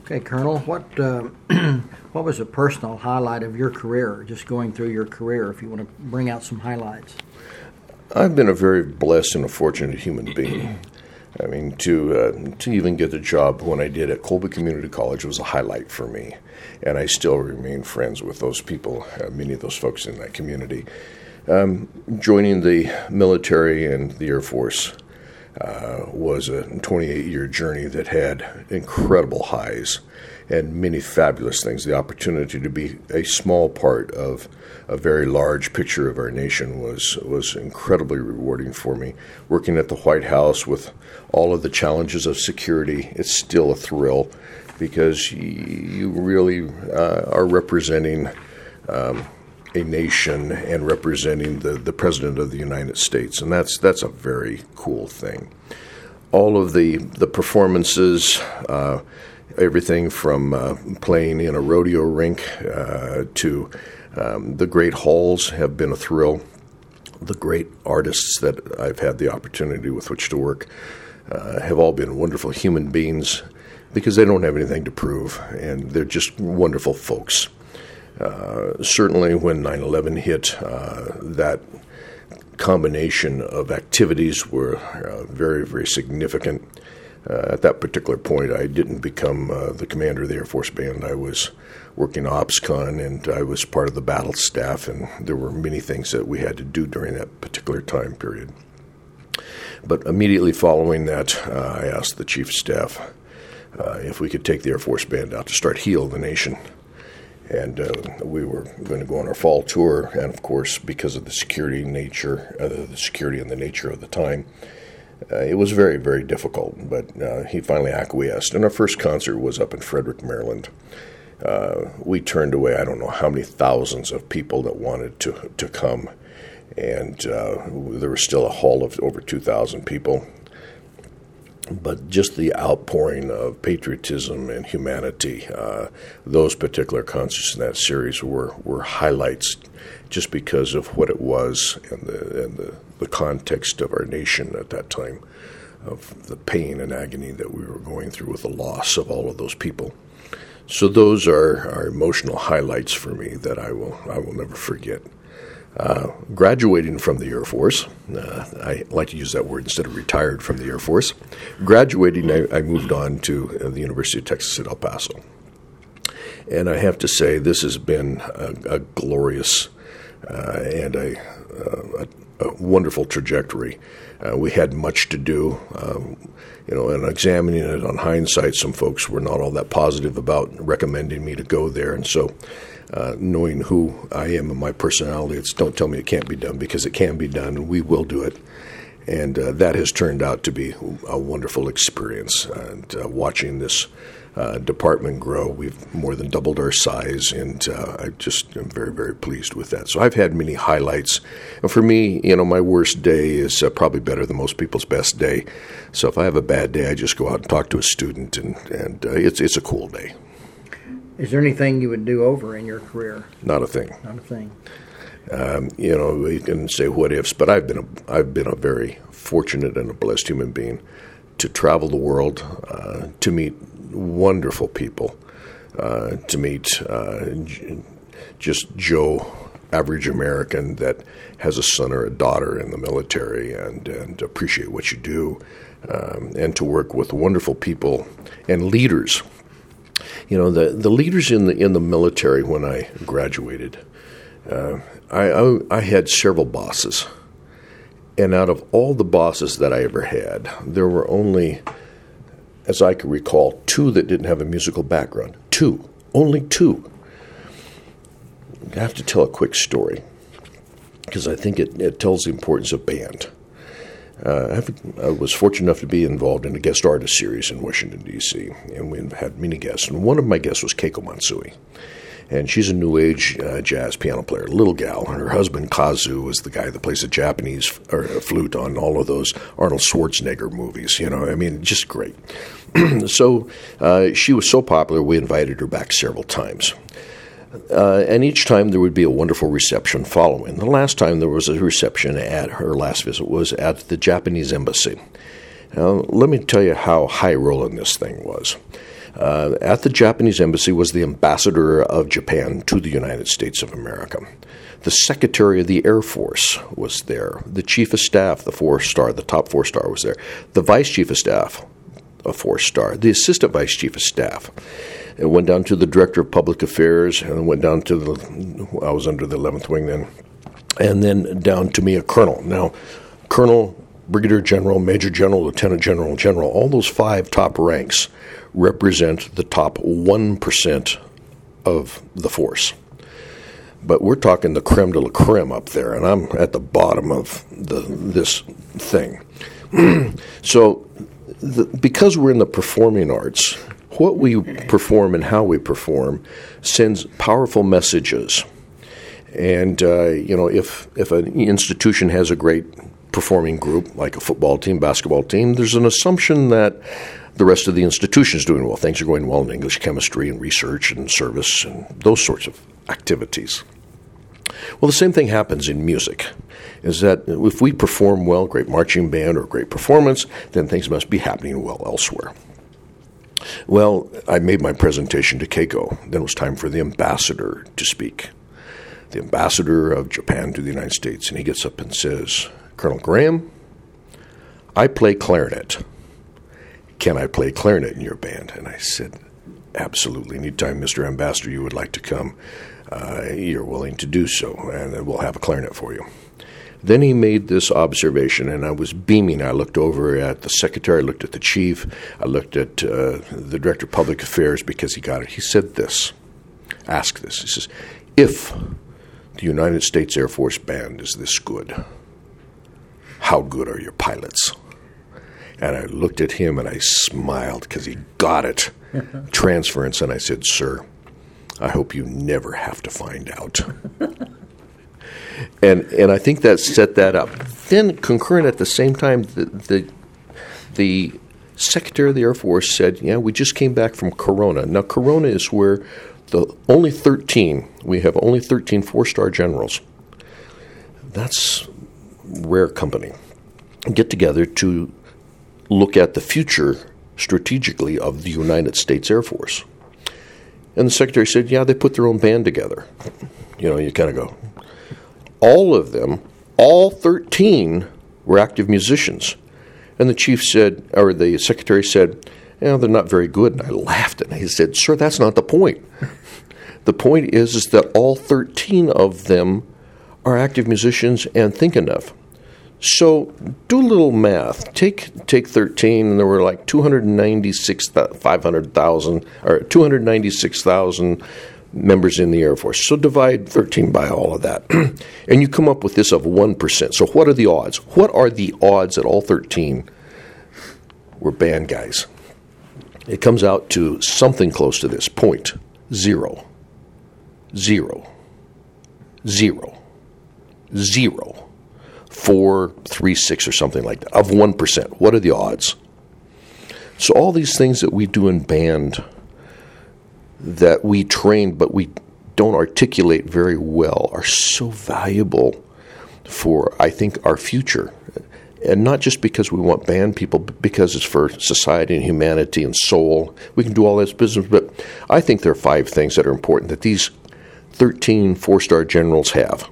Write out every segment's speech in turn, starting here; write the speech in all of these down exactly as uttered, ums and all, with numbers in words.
Okay, Colonel, what uh, what was a personal highlight of your career, just going through your career, if you want to bring out some highlights? I've been a very blessed and a fortunate human being. I mean, to uh, to even get the job when I did at Colby Community College was a highlight for me, and I still remain friends with those people, uh, many of those folks in that community. Um, joining the military and the Air Force uh, was a twenty-eight-year journey that had incredible highs and many fabulous things. The opportunity to be a small part of a very large picture of our nation was was incredibly rewarding for me. Working at the White House with all of the challenges of security, it's still a thrill because you, you really uh, are representing um, a nation and representing the, the President of the United States, and that's that's a very cool thing. All of the, the performances, uh, everything from uh, playing in a rodeo rink uh, to um, the great halls have been a thrill. The great artists that I've had the opportunity with which to work uh, have all been wonderful human beings because they don't have anything to prove, and they're just wonderful folks. Uh, certainly when nine eleven hit, uh, that combination of activities were uh, very, very significant. Uh, at that particular point, I didn't become uh, the commander of the Air Force Band. I was working OpsCon, and I was part of the battle staff, and there were many things that we had to do during that particular time period. But immediately following that, uh, I asked the Chief of Staff uh, if we could take the Air Force Band out to start Heal the Nation. And uh, we were going to go on our fall tour, and of course, because of the security nature, uh, the security and the nature of the time, uh, it was very, very difficult. But uh, he finally acquiesced, and our first concert was up in Frederick, Maryland. Uh, we turned away, I don't know how many thousands of people that wanted to to come, and uh, there was still a hall of over two thousand people. But just the outpouring of patriotism and humanity, uh, those particular concerts in that series were, were highlights just because of what it was and the and the, the context of our nation at that time, of the pain and agony that we were going through with the loss of all of those people. So those are, are emotional highlights for me that I will I will never forget. Uh, graduating from the Air Force, uh, I like to use that word instead of retired from the Air Force. Graduating, I, I moved on to uh, the University of Texas at El Paso. And I have to say, this has been a, a glorious uh, and a, uh, a, a wonderful trajectory. Uh, we had much to do. Um, you know, and examining it on hindsight, some folks were not all that positive about recommending me to go there. And so Uh, knowing who I am and my personality, it's don't tell me it can't be done, because it can be done, and we will do it. And uh, that has turned out to be a wonderful experience. And uh, watching this uh, department grow, we've more than doubled our size, and uh, I just am very, very pleased with that. So I've had many highlights. And for me, you know, my worst day is uh, probably better than most people's best day. So if I have a bad day, I just go out and talk to a student, and, and uh, it's it's a cool day. Is there anything you would do over in your career? Not a thing. Not a thing. Um, you know, you can say what ifs, but I've been a, I've been a very fortunate and a blessed human being to travel the world, uh, to meet wonderful people, uh, to meet uh, j- just Joe, average American that has a son or a daughter in the military, and, and appreciate what you do, um, and to work with wonderful people and leaders. You know, the, the leaders in the in the military when I graduated, uh, I, I I had several bosses, and out of all the bosses that I ever had, there were only, as I can recall, two that didn't have a musical background. Two, only two. I have to tell a quick story because I think it, it tells the importance of band. Uh, I, have, I was fortunate enough to be involved in a guest artist series in Washington, D C, and we had many guests. And one of my guests was Keiko Matsui, and she's a new age uh, jazz piano player, little gal. And her husband, Kazu, is the guy that plays the Japanese f- or, uh, flute on all of those Arnold Schwarzenegger movies. You know, I mean, just great. So uh, she was so popular, we invited her back several times. Uh, and each time there would be a wonderful reception following. The last time there was a reception at her last visit was at the Japanese embassy. Now, let me tell you how high-rolling this thing was. Uh, at the Japanese embassy was the ambassador of Japan to the United States of America. The Secretary of the Air Force was there. The Chief of Staff, the four-star, the top four-star was there. The Vice Chief of Staff, a four-star. The Assistant Vice Chief of Staff. It went down to the Director of Public Affairs, and went down to the, I was under the eleventh Wing then, and then down to me, a colonel. Now, Colonel, Brigadier General, Major General, Lieutenant General, General, all those five top ranks represent the top one percent of the force. But we're talking the creme de la creme up there, and I'm at the bottom of the, this thing. So the, because we're in the performing arts, what we perform and how we perform sends powerful messages. And, uh, you know, if, if an institution has a great performing group, like a football team, basketball team, there's an assumption that the rest of the institution is doing well. Things are going well in English, chemistry, and research, and service, and those sorts of activities. Well, the same thing happens in music, is that if we perform well, great marching band or great performance, then things must be happening well elsewhere. Well, I made my presentation to Keiko. Then it was time for the ambassador to speak. The ambassador of Japan to the United States, and he gets up and says, Colonel Graham, I play clarinet. Can I play clarinet in your band? And I said, absolutely. Anytime, Mister Ambassador, you would like to come, uh, you're willing to do so, and we'll have a clarinet for you. Then he made this observation, and I was beaming. I looked over at the secretary, I looked at the chief, I looked at uh, the director of public affairs because he got it. He said this, ask this. He says, if the United States Air Force Band is this good, how good are your pilots? And I looked at him and I smiled because he got it. Transference. And I said, sir, I hope you never have to find out. and and I think that set that up. Then concurrent at the same time, the, the, the Secretary of the Air Force said, yeah, we just came back from Corona. Now, Corona is where the only thirteen, we have only thirteen four-star generals. That's rare company. Get together to look at the future strategically of the United States Air Force. And the secretary said, yeah, they put their own band together. You know, you kind of go. All of them, all thirteen were active musicians. And the chief said, or the secretary said, yeah, they're not very good. And I laughed, and he said, sir, that's not the point. The point is, is that all thirteen of them are active musicians and think enough. So do a little math. Take take thirteen, and there were like two hundred ninety-six thousand five hundred thousand or two hundred ninety-six thousand members in the Air Force. So divide thirteen by all of that, and you come up with this of one percent. So what are the odds? What are the odds that all thirteen were band guys? It comes out to something close to this: point zero, zero, zero, zero. Four, three, six, or something like that, of one percent. What are the odds? So all these things that we do in band that we train but we don't articulate very well are so valuable for, I think, our future. And not just because we want band people, but because it's for society and humanity and soul. We can do all this business, but I think there are five things that are important that these thirteen four-star generals have.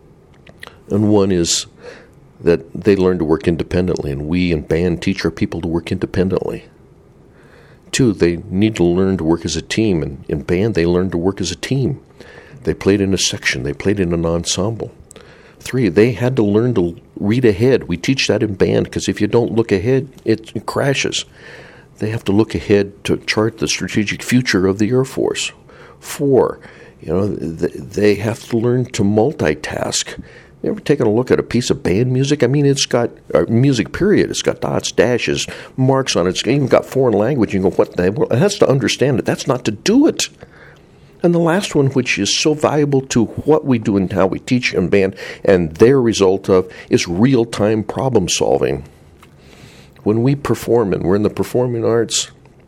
And one is that they learn to work independently, and we in band teach our people to work independently. Two, they need to learn to work as a team, and in band they learn to work as a team. They played in a section, they played in an ensemble. Three, they had to learn to read ahead. We teach that in band because if you don't look ahead, it, it crashes. They have to look ahead to chart the strategic future of the Air Force. Four, you know, they have to learn to multitask. You ever taken a look at a piece of band music? I mean, it's got uh, music, period. It's got dots, dashes, marks on it. It's even got foreign language. You go, what the hell? That's to understand it. That's not to do it. And the last one, which is so valuable to what we do and how we teach in band, and their result of, is real-time problem solving. When we perform and we're in the performing arts,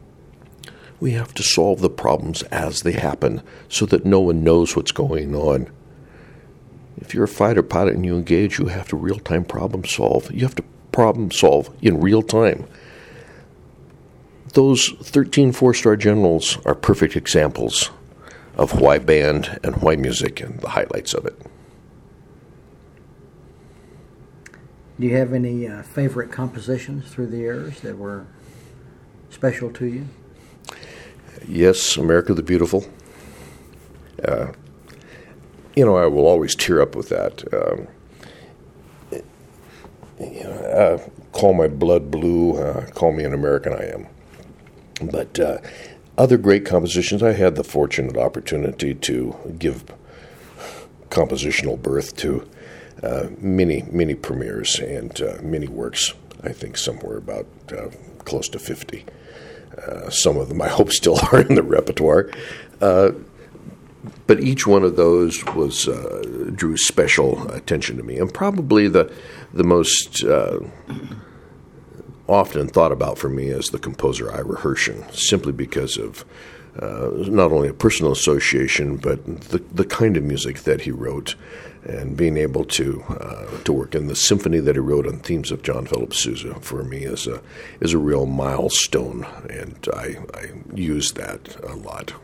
we have to solve the problems as they happen so that no one knows what's going on. If you're a fighter pilot and you engage, you have to real-time problem solve. You have to problem solve in real time. those thirteen four-star generals are perfect examples of why band and why music and the highlights of it. Do you have any uh, favorite compositions through the years that were special to you? Yes, America the Beautiful. Uh, you know, I will always tear up with that. Um, you know, uh, call my blood blue, uh, call me an American I am. But uh, other great compositions, I had the fortunate opportunity to give compositional birth to uh, many, many premieres and uh, many works. I think somewhere about uh, close to fifty. Uh, some of them I hope still are in the repertoire. Uh, but each one of those was uh, drew special attention to me. And probably the, the most uh, often thought about for me is the composer Ira Hershon, simply because of uh, not only a personal association, but the, the kind of music that he wrote, and being able to uh, to work in the symphony that he wrote on themes of John Philip Sousa for me is a is a real milestone, and I, I use that a lot.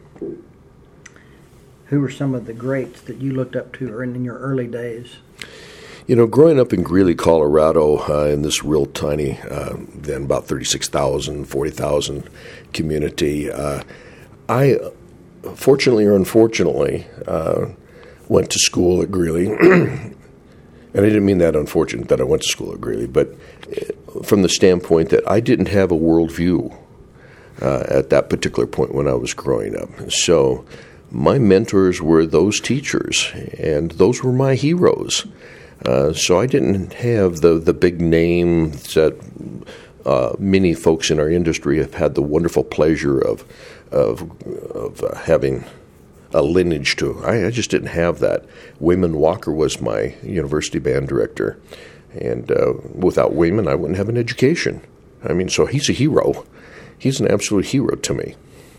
Who were some of the greats that you looked up to in your early days? You know, growing up in Greeley, Colorado, uh, in this real tiny, uh, then about thirty-six thousand, forty thousand community, uh, I, fortunately or unfortunately, uh, went to school at Greeley. And I didn't mean that unfortunate that I went to school at Greeley, but from the standpoint that I didn't have a worldview uh, at that particular point when I was growing up. So my mentors were those teachers, and those were my heroes. Uh, so I didn't have the, the big names that uh, many folks in our industry have had the wonderful pleasure of of, of uh, having a lineage to. I, I just didn't have that. Wayman Walker was my university band director, and uh, without Wayman, I wouldn't have an education. I mean, so he's a hero. He's an absolute hero to me.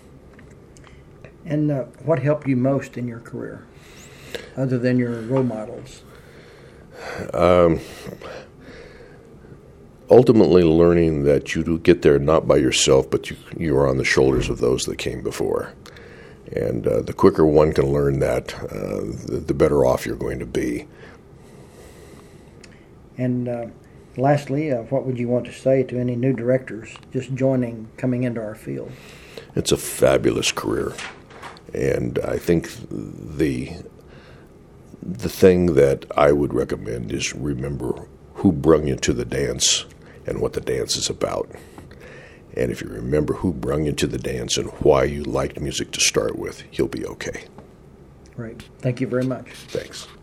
And uh, what helped you most in your career, other than your role models? Um, ultimately learning that you do get there not by yourself, but you, you are on the shoulders of those that came before. And uh, the quicker one can learn that, uh, the, the better off you're going to be. And uh, lastly, uh, what would you want to say to any new directors just joining, coming into our field? It's a fabulous career. And I think the the thing that I would recommend is remember who brung you to the dance and what the dance is about. And if you remember who brung you to the dance and why you liked music to start with, you'll be okay. Great. Thank you very much. Thanks.